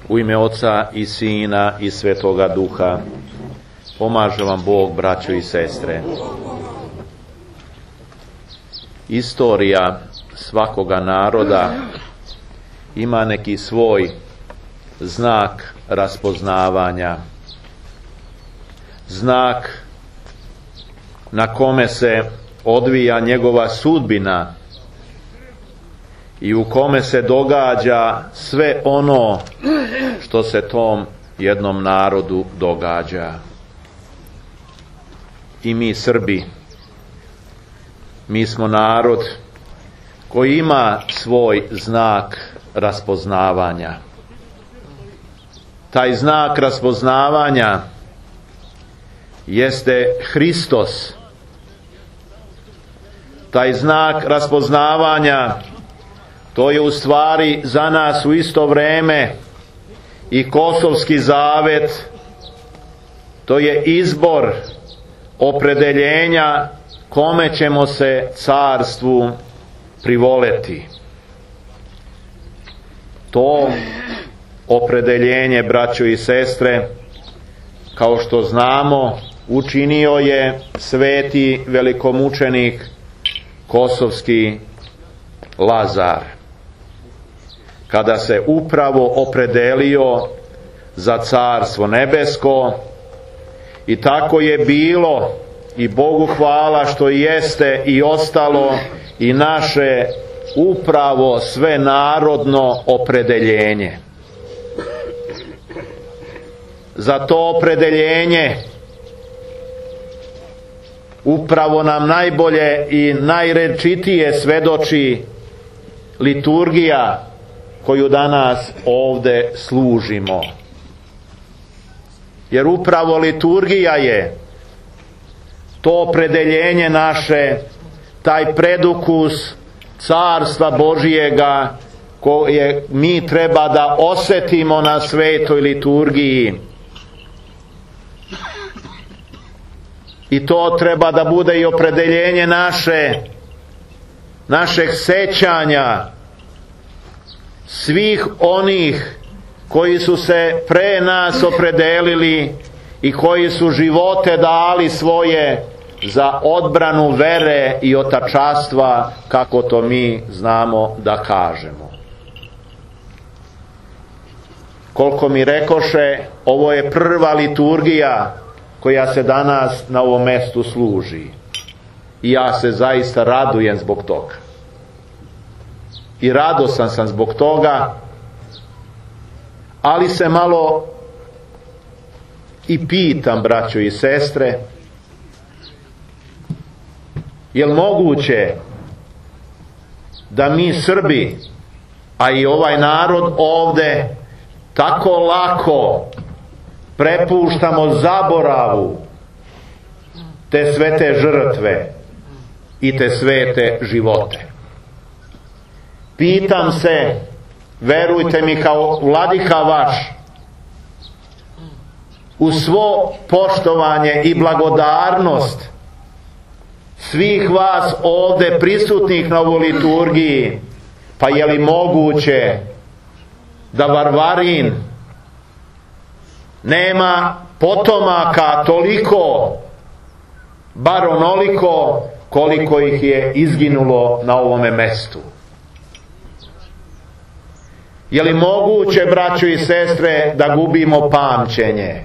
U ime Oca i Sina i Svetoga Duha. Pomaže vam Bog, braćo i sestre. Istorija svakoga naroda ima neki svoj znak raspoznavanja. Znak na kome se odvija njegova sudbina i u kome se događa sve ono što se tom jednom narodu događa. I mi Srbi, mi smo narod koji ima svoj znak raspoznavanja. Taj znak raspoznavanja jeste Hristos. Taj znak raspoznavanja, to je u stvari za nas u isto vrijeme i Kosovski zavet, to je izbor opredeljenja kome ćemo se carstvu privoleti. To opredeljenje, braćo i sestre, kao što znamo, učinio je sveti velikomučenik Kosovski Lazar, kada se upravo opredelio za carstvo nebesko. I tako je bilo, i Bogu hvala što jeste i ostalo i naše upravo svenarodno opredeljenje. Za to opredeljenje upravo nam najbolje i najrečitije svedoči liturgija koju danas ovdje služimo. Jer upravo liturgija je to opredeljenje naše, taj predukus carstva Božijega koje mi treba da osjetimo na svetoj liturgiji. I to treba da bude i opredeljenje našeg sećanja svih onih koji su se pre nas opredelili i koji su živote dali svoje za odbranu vere i otačastva, kako to mi znamo da kažemo. Koliko mi rekoše, ovo je prva liturgija koja se danas na ovom mjestu služi. I ja se zaista radujem zbog toga. I radosan sam zbog toga, ali se malo i pitam, braćo i sestre, je li moguće da mi Srbi, a i ovaj narod ovdje, tako lako prepuštamo zaboravu te svete žrtve i te svete živote? Pitam se, verujte mi kao vladika vaš, u svo poštovanje i blagodarnost svih vas ovdje prisutnih na ovoj liturgiji, pa je li moguće da Varvarin nema potomaka toliko, bar onoliko koliko ih je izginulo na ovome mestu? Je li moguće, braćo i sestre, da gubimo pamćenje?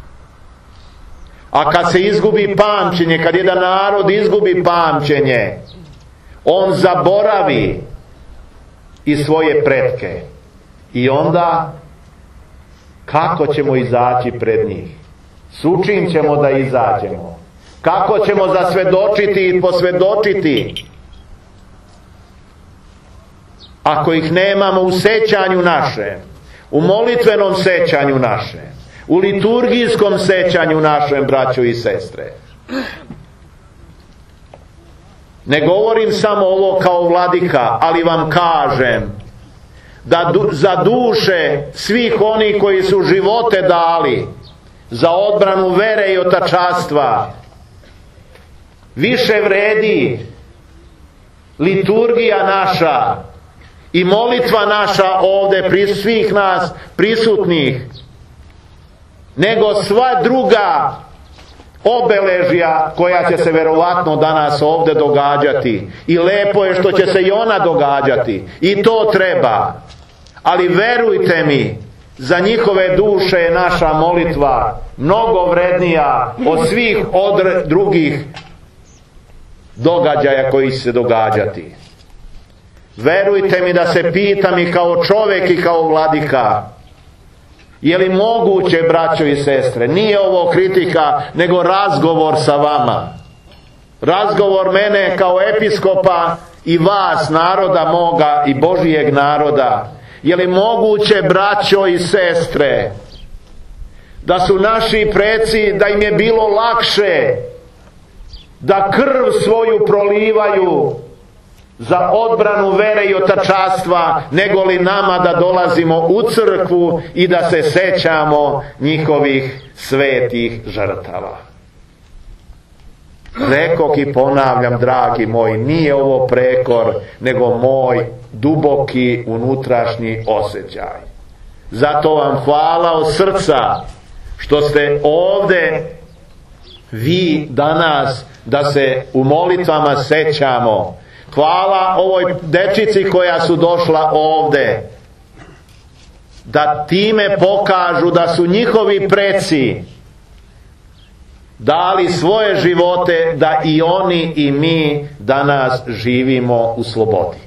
A kad se izgubi pamćenje, kad jedan narod izgubi pamćenje, on zaboravi i svoje pretke. I onda, kako ćemo izaći pred njih? S čim ćemo da izađemo? Kako ćemo zasvedočiti i posvedočiti ako ih nemamo u sećanju našem, u molitvenom sećanju našem, u liturgijskom sećanju našem, braćo i sestre? Ne govorim samo ovo kao vladika, ali vam kažem da za duše svih onih koji su živote dali za odbranu vere i otačastva više vredi liturgija naša i molitva naša ovdje svih nas prisutnih, nego sva druga obeležja koja će se verovatno danas ovdje događati. I lepo je što će se i ona događati. I to treba. Ali verujte mi, za njihove duše je naša molitva mnogo vrednija od svih drugih događaja koji će se događati. Verujte mi da se pitam i kao čovjek i kao vladika, je li moguće, braćo i sestre, nije ovo kritika, nego razgovor sa vama. Razgovor mene kao episkopa i vas, naroda moga i Božijeg naroda. Je li moguće, braćo i sestre, da su naši preci, da im je bilo lakše da krv svoju prolivaju za odbranu vere i otačanstva, nego li nama da dolazimo u crkvu i da se sećamo njihovih svetih žrtava. Rekoh i ponavljam, dragi moji, nije ovo prekor, nego moj duboki unutrašnji osjećaj. Zato vam hvala od srca što ste ovdje vi danas, da se u molitvama sećamo. Hvala ovoj dečici koja su došla ovdje, da time pokažu da su njihovi preci dali svoje živote, da i oni i mi danas živimo u slobodi.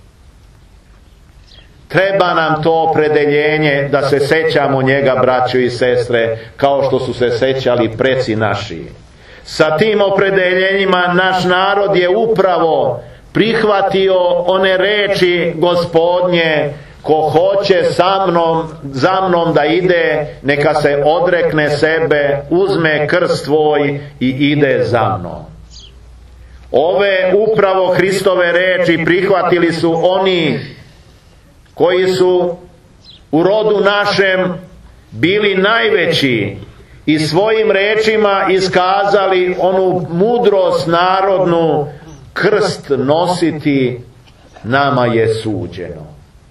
Treba nam to opredeljenje da se sećamo njega, braćo i sestre, kao što su se sećali preci naši. Sa tim opredeljenjima naš narod je upravo prihvatio one reči Gospodnje: ko hoće za mnom da ide, neka se odrekne sebe, uzme krst svoj i ide za mnom. Ove upravo Hristove reči prihvatili su oni koji su u rodu našem bili najveći i svojim rečima iskazali onu mudrost narodnu: krst nositi nama je suđeno.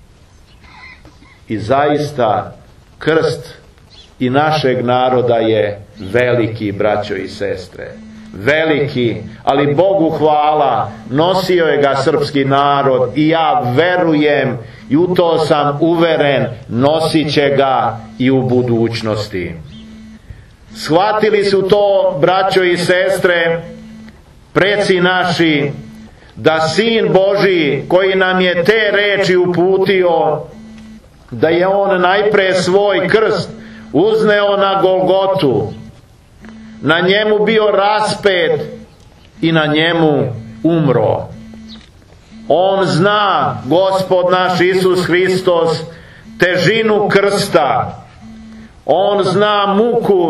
I zaista krst i našeg naroda je veliki, braćo i sestre. Veliki, ali Bogu hvala, nosio je ga srpski narod i ja verujem i u to sam uveren, nosit će ga i u budućnosti. Shvatili su to, braćo i sestre, preci naši, da Sin Božji koji nam je te reči uputio, da je on najpre svoj krst uzneo na Golgotu, na njemu bio raspet i na njemu umro. On zna, Gospod naš Isus Hristos, težinu krsta. On zna muku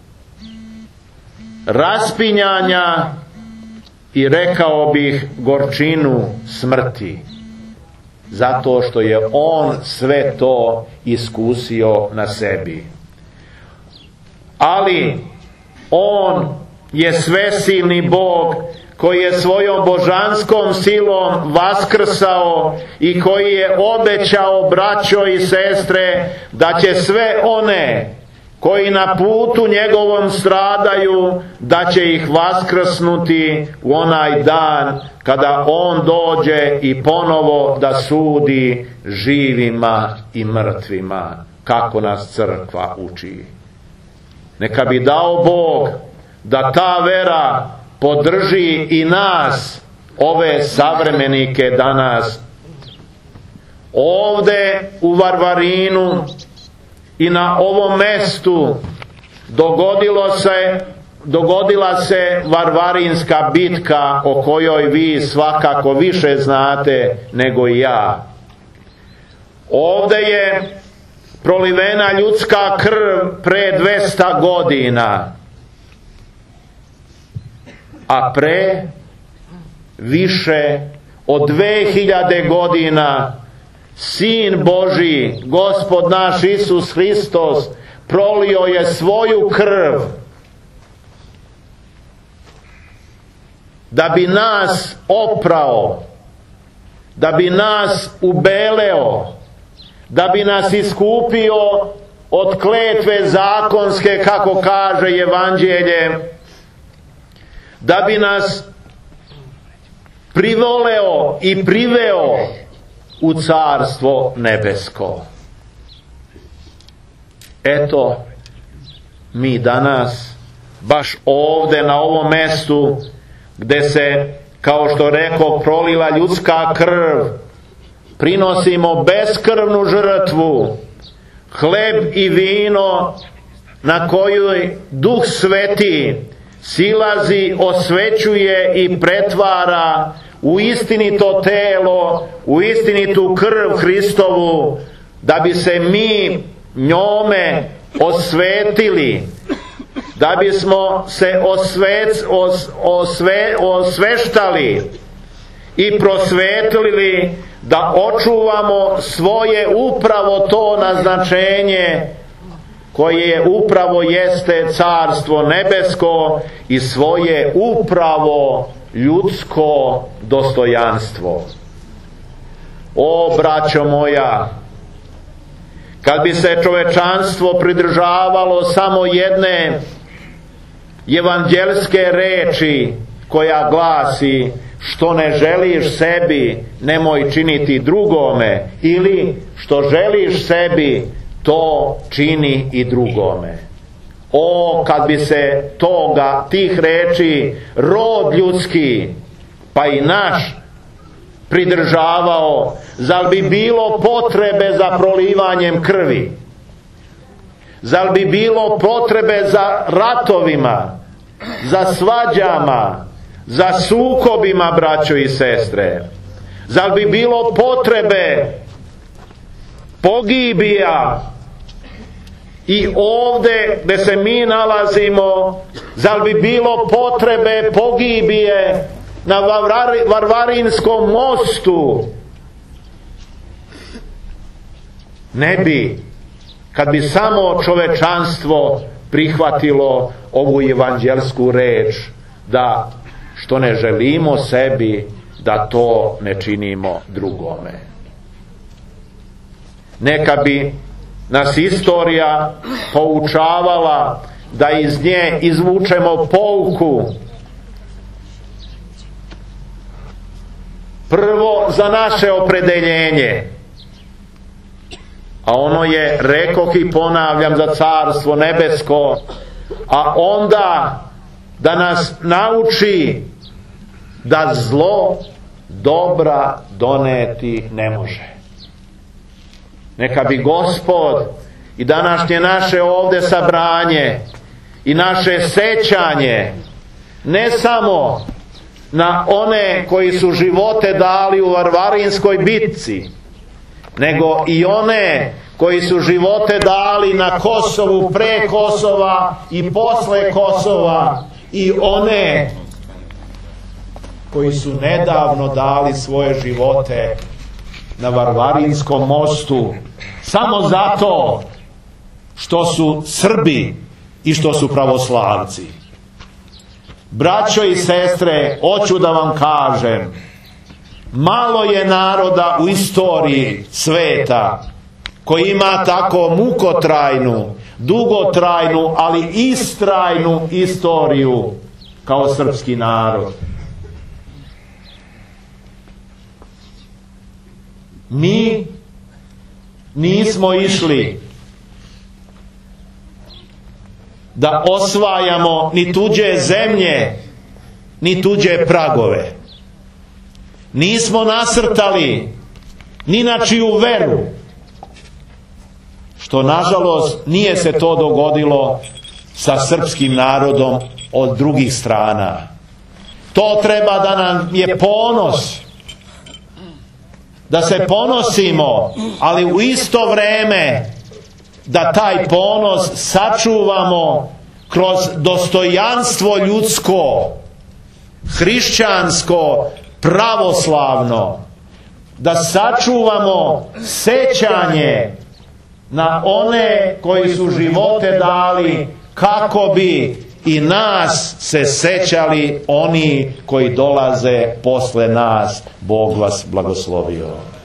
raspinjanja i, rekao bih, gorčinu smrti. Zato što je on sve to iskusio na sebi. Ali on je svesilni Bog koji je svojom božanskom silom vaskrsao i koji je obećao, braćo i sestre, da će sve one koji na putu njegovom stradaju, da će ih vaskrsnuti u onaj dan kada on dođe i ponovo da sudi živima i mrtvima, kako nas crkva uči. Neka bi dao Bog da ta vera podrži i nas, ove savremenike danas. Ovde u Varvarinu i na ovom mestu dogodila se Varvarinska bitka, o kojoj vi svakako više znate nego i ja. Ovde je prolivena ljudska krv pre 200 godina, a pre više od 2000 godina Sin Božji, Gospod naš Isus Hristos, prolio je svoju krv da bi nas oprao, da bi nas ubeleo, da bi nas iskupio od kletve zakonske, kako kaže Evanđelje, da bi nas privoleo i priveo u Carstvo nebesko. Eto, mi danas, baš ovde na ovom mestu, gde se, kao što rekao, prolila ljudska krv, prinosimo beskrvnu žrtvu, hleb i vino na koju Duh Sveti silazi, osvećuje i pretvara u istinito telo, u istinitu krv Hristovu, da bi se mi njome osvetili, da bismo se osveštali i prosvetlili, da očuvamo svoje upravo to naznačenje koje upravo jeste Carstvo nebesko i svoje upravo ljudsko dostojanstvo. O, braćo moja, kad bi se čovečanstvo pridržavalo samo jedne evanđelske reči koja glasi: što ne želiš sebi, nemoj činiti drugome, ili što želiš sebi, to čini i drugome. O, kad bi se tih reči rod ljudski, pa i naš, pridržavao, zar bi bilo potrebe za prolivanjem krvi? Zar bi bilo potrebe za ratovima, za svađama, za sukobima, braćo i sestre? Zar bi bilo potrebe pogibija i ovde gde se mi nalazimo? Zar bi bilo potrebe pogibije na Varvarinskom mostu? Ne bi, kad bi samo čovečanstvo prihvatilo ovu evanđelsku reč, da što ne želimo sebi, da to ne činimo drugome. Neka bi nas istorija poučavala da iz nje izvučemo pouku. Prvo, za naše opredeljenje, a ono je, rekoh i ponavljam, za Carstvo nebesko, a onda da nas nauči da zlo dobra doneti ne može. Neka bi Gospod i današnje naše ovde sabranje i naše sećanje ne samo na one koji su živote dali u Varvarinskoj bitci, nego i one koji su živote dali na Kosovu, pre Kosova i posle Kosova, i one koji su nedavno dali svoje živote na Varvarinskom mostu, samo zato što su Srbi i što su pravoslavci. Braćo i sestre, hoću da vam kažem, malo je naroda u istoriji sveta koji ima tako mukotrajnu, dugotrajnu, ali istrajnu istoriju kao srpski narod. Mi nismo išli da osvajamo ni tuđe zemlje, ni tuđe pragove. Nismo nasrtali ni na čiju veru, što nažalost nije se to dogodilo sa srpskim narodom od drugih strana. To treba da nam je ponos, da se ponosimo, ali u isto vreme da taj ponos sačuvamo kroz dostojanstvo ljudsko, hrišćansko, pravoslavno, da sačuvamo sećanje na one koji su živote dali kako bi i nas se sećali oni koji dolaze posle nas. Bog vas blagoslovio.